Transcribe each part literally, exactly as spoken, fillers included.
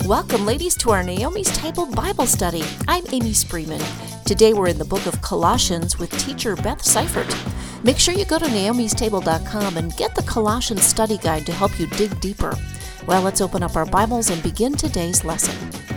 Welcome, ladies, to our Naomi's Table Bible Study. I'm Amy Spreeman. Today we're in the book of Colossians with teacher Beth Seifert. Make sure you go to naomis table dot com and get the Colossians study guide to help you dig deeper. Well, let's open up our Bibles and begin today's lesson.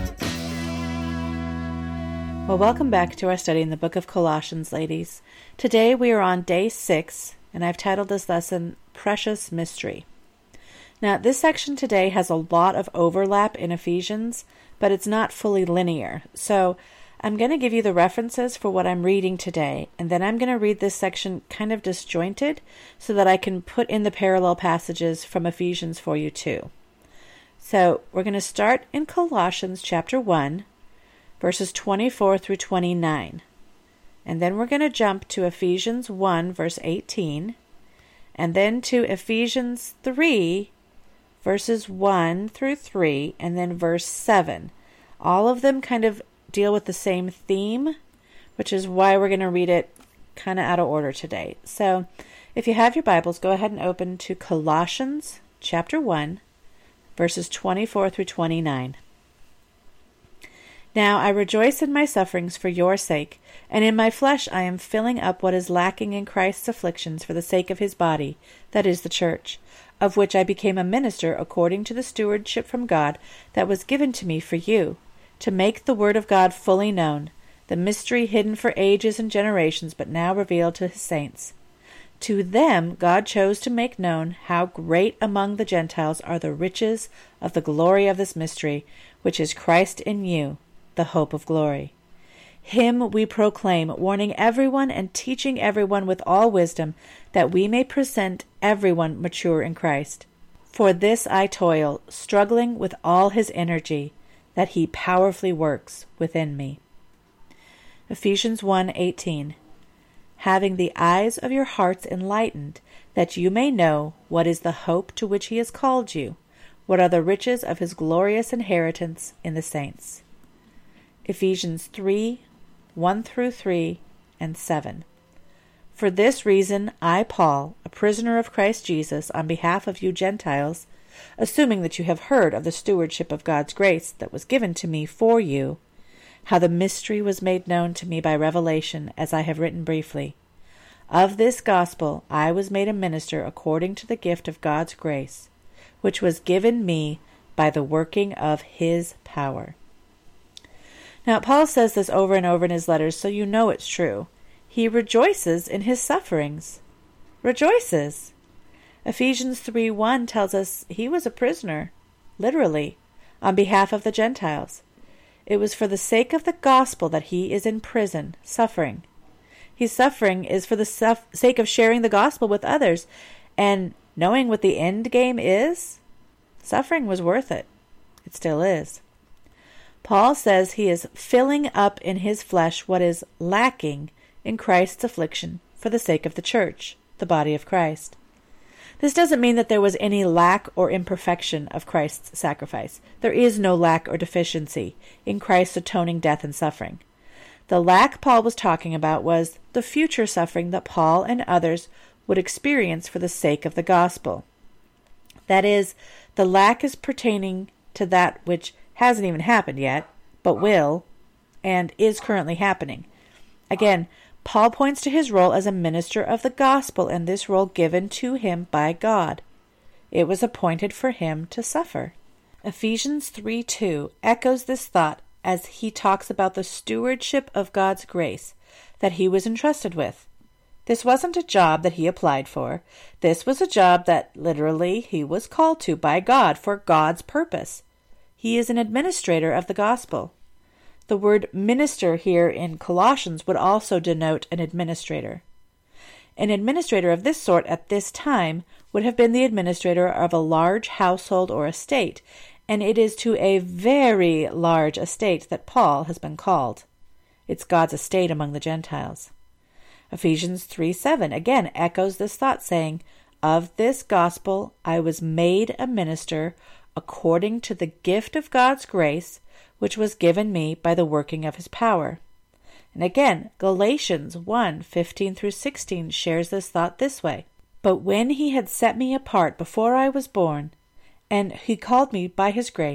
Well, welcome back to our study in the book of Colossians, ladies. Today we are on day six, and I've titled this lesson, Precious Mystery. Now, this section today has a lot of overlap in Ephesians, but it's not fully linear. So I'm going to give you the references for what I'm reading today, and then I'm going to read this section kind of disjointed so that I can put in the parallel passages from Ephesians for you too. So we're going to start in Colossians chapter one, verses twenty-four through twenty-nine. And then we're going to jump to Ephesians one, verse eighteen, and then to Ephesians three, verses one through three, and then verse seven. All of them kind of deal with the same theme, which is why we're going to read it kind of out of order today. So if you have your Bibles, go ahead and open to Colossians chapter one, verses twenty-four through twenty-nine. Now I rejoice in my sufferings for your sake, and in my flesh I am filling up what is lacking in Christ's afflictions for the sake of his body, that is the church, of which I became a minister according to the stewardship from God that was given to me for you, to make the word of God fully known, the mystery hidden for ages and generations, but now revealed to his saints. To them God chose to make known how great among the Gentiles are the riches of the glory of this mystery, which is Christ in you, the hope of glory. Him we proclaim, warning everyone and teaching everyone with all wisdom, that we may present everyone mature in Christ. For this I toil, struggling with all his energy, that he powerfully works within me. Ephesians one eighteen. Having the eyes of your hearts enlightened, that you may know what is the hope to which he has called you, what are the riches of his glorious inheritance in the saints. Ephesians three, one through three and seven. For this reason, I, Paul, a prisoner of Christ Jesus, on behalf of you Gentiles, assuming that you have heard of the stewardship of God's grace that was given to me for you, how the mystery was made known to me by revelation, as I have written briefly. Of this gospel I was made a minister according to the gift of God's grace, which was given me by the working of his power. Now, Paul says this over and over in his letters, so you know it's true. He rejoices in his sufferings. Rejoices. Ephesians three one tells us he was a prisoner, literally, on behalf of the Gentiles. It was for the sake of the gospel that he is in prison, suffering. His suffering is for the suf- sake of sharing the gospel with others, and knowing what the end game is, suffering was worth it. It still is. Paul says he is filling up in his flesh what is lacking in Christ's affliction for the sake of the church, the body of Christ. This doesn't mean that there was any lack or imperfection of Christ's sacrifice. There is no lack or deficiency in Christ's atoning death and suffering. The lack Paul was talking about was the future suffering that Paul and others would experience for the sake of the gospel. That is, the lack is pertaining to that which hasn't even happened yet, but will, and is currently happening. Again, Paul points to his role as a minister of the gospel, and this role given to him by God. It was appointed for him to suffer. Ephesians three two echoes this thought as he talks about the stewardship of God's grace that he was entrusted with. This wasn't a job that he applied for. This was a job that literally he was called to by God for God's purpose. He is an administrator of the gospel. The word minister here in Colossians would also denote an administrator. An administrator of this sort at this time would have been the administrator of a large household or estate, and it is to a very large estate that Paul has been called. It's God's estate among the Gentiles. Ephesians three seven again echoes this thought, saying, Of this gospel I was made a minister according to the gift of God's grace, which was given me by the working of his power. And again, Galatians one fifteen through sixteen shares this thought this way. But when he had set me apart before I was born, and he called me by his grace,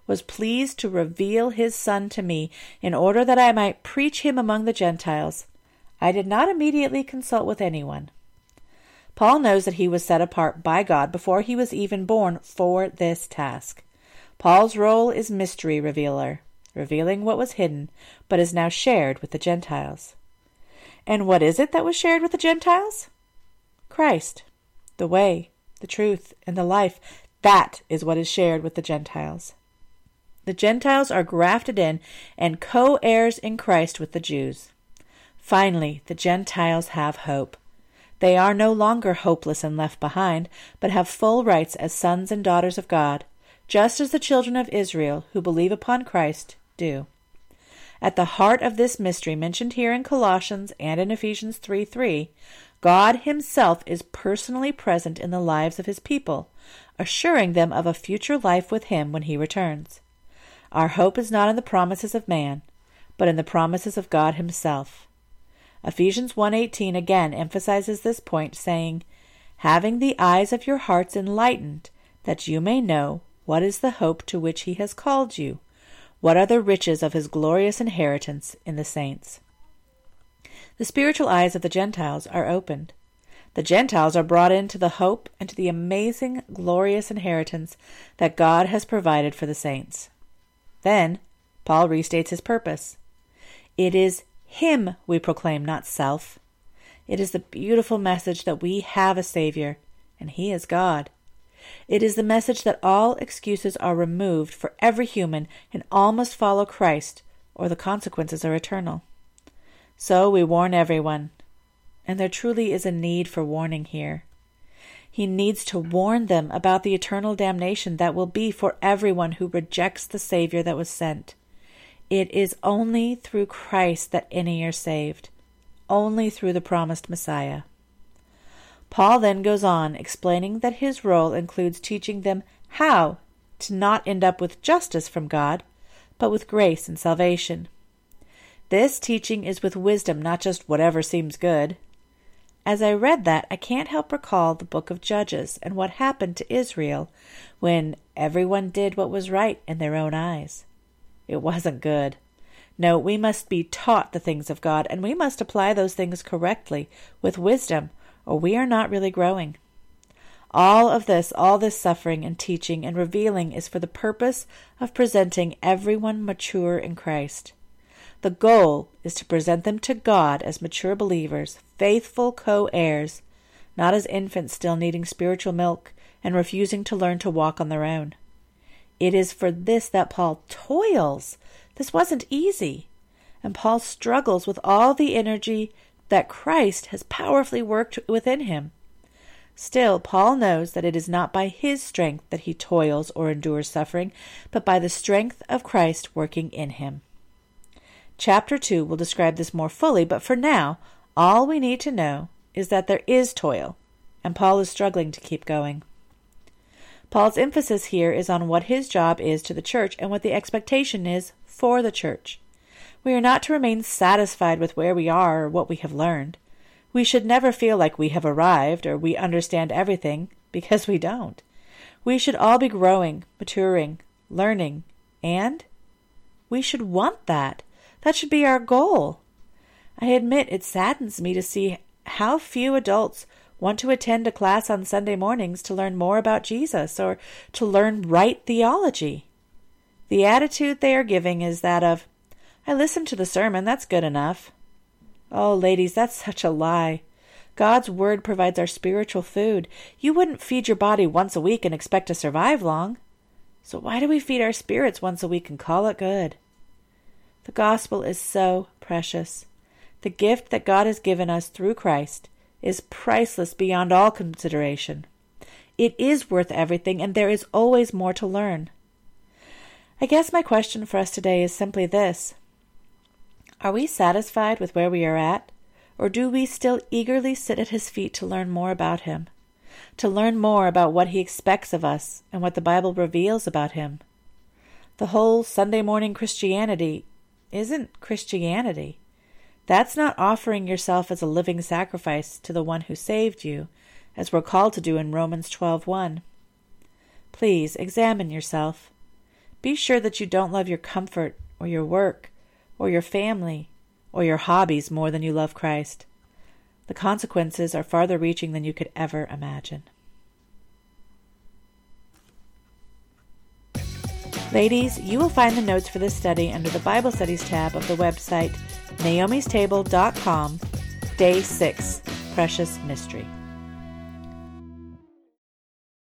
was pleased to reveal his Son to me, in order that I might preach him among the Gentiles. I did not immediately consult with anyone." Paul knows that he was set apart by God before he was even born for this task. Paul's role is mystery revealer, revealing what was hidden, but is now shared with the Gentiles. And what is it that was shared with the Gentiles? Christ, the way, the truth, and the life. That is what is shared with the Gentiles. The Gentiles are grafted in and co-heirs in Christ with the Jews. Finally, the Gentiles have hope. They are no longer hopeless and left behind, but have full rights as sons and daughters of God, just as the children of Israel who believe upon Christ do. At the heart of this mystery mentioned here in Colossians and in Ephesians three three, God himself is personally present in the lives of his people, assuring them of a future life with him when he returns. Our hope is not in the promises of man, but in the promises of God himself. Ephesians one eighteen again emphasizes this point, saying, "Having the eyes of your hearts enlightened, that you may know what is the hope to which he has called you, what are the riches of his glorious inheritance in the saints." The spiritual eyes of the Gentiles are opened. The Gentiles are brought into the hope and to the amazing, glorious inheritance that God has provided for the saints. Then, Paul restates his purpose. It is him we proclaim, not self. It is the beautiful message that we have a Savior, and he is God. It is the message that all excuses are removed for every human, and all must follow Christ, or the consequences are eternal. So we warn everyone, and there truly is a need for warning here. He needs to warn them about the eternal damnation that will be for everyone who rejects the Savior that was sent. It is only through Christ that any are saved, only through the promised Messiah. Paul then goes on explaining that his role includes teaching them how to not end up with justice from God, but with grace and salvation. This teaching is with wisdom, not just whatever seems good. As I read that, I can't help recall the book of Judges and what happened to Israel when everyone did what was right in their own eyes. It wasn't good. No, we must be taught the things of God, and we must apply those things correctly, with wisdom, or we are not really growing. All of this, all this suffering and teaching and revealing is for the purpose of presenting everyone mature in Christ. The goal is to present them to God as mature believers, faithful co-heirs, not as infants still needing spiritual milk and refusing to learn to walk on their own. It is for this that Paul toils. This wasn't easy, and Paul struggles with all the energy that Christ has powerfully worked within him. Still, Paul knows that it is not by his strength that he toils or endures suffering, but by the strength of Christ working in him. Chapter two will describe this more fully, but for now, all we need to know is that there is toil, and Paul is struggling to keep going. Paul's emphasis here is on what his job is to the church and what the expectation is for the church. We are not to remain satisfied with where we are or what we have learned. We should never feel like we have arrived or we understand everything, because we don't. We should all be growing, maturing, learning, and we should want that. That should be our goal. I admit it saddens me to see how few adults want to attend a class on Sunday mornings to learn more about Jesus or to learn right theology. The attitude they are giving is that of, I listened to the sermon, that's good enough. Oh, ladies, that's such a lie. God's word provides our spiritual food. You wouldn't feed your body once a week and expect to survive long. So why do we feed our spirits once a week and call it good? The gospel is so precious. The gift that God has given us through Christ is priceless beyond all consideration. It is worth everything, and there is always more to learn. I guess my question for us today is simply this. Are we satisfied with where we are at, or do we still eagerly sit at his feet to learn more about him, to learn more about what he expects of us and what the Bible reveals about him? The whole Sunday morning Christianity isn't Christianity. That's not offering yourself as a living sacrifice to the one who saved you, as we're called to do in Romans twelve one. Please examine yourself. Be sure that you don't love your comfort or your work or your family or your hobbies more than you love Christ. The consequences are farther reaching than you could ever imagine. Ladies, you will find the notes for this study under the Bible Studies tab of the website naomis table dot com, Day six, Precious Mystery.